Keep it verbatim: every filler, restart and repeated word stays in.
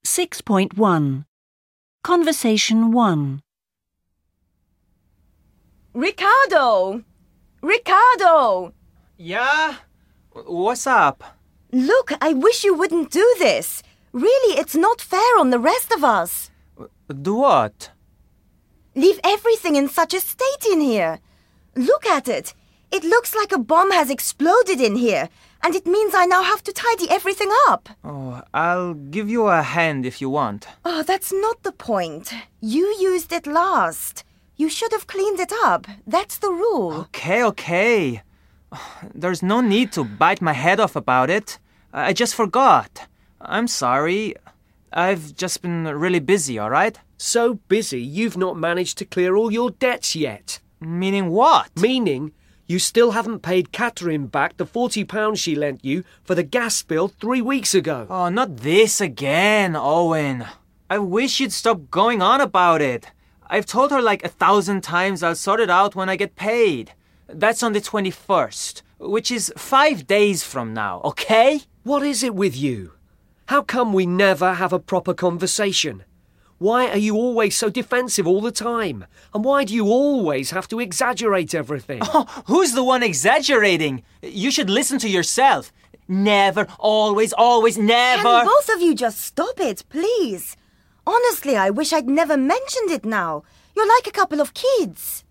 six point one. Conversation one. Ricardo! Ricardo! Yeah? What's up? Look, I wish you wouldn't do this. Really, it's not fair on the rest of us. Do what? Leave everything in such a state in here. Look at it. It looks like a bomb has exploded in here, and it means I now have to tidy everything up. Oh, I'll give you a hand if you want. Oh, that's not the point. You used it last. You should have cleaned it up. That's the rule. Okay, okay. There's no need to bite my head off about it. I just forgot. I'm sorry. I've just been really busy, all right? So busy you've not managed to clear all your debts yet. Meaning what? Meaning you still haven't paid Catherine back the forty pounds she lent you for the gas bill three weeks ago. Oh, not this again, Owen. I wish you'd stop going on about it. I've told her like a thousand times I'll sort it out when I get paid. That's on the twenty-first, which is five days from now, okay? What is it with you? How come we never have a proper conversation? Why are you always so defensive all the time? And why do you always have to exaggerate everything? Oh, who's the one exaggerating? You should listen to yourself. Never, always, always, never. Can both of you just stop it, please? Honestly, I wish I'd never mentioned it now. You're like a couple of kids.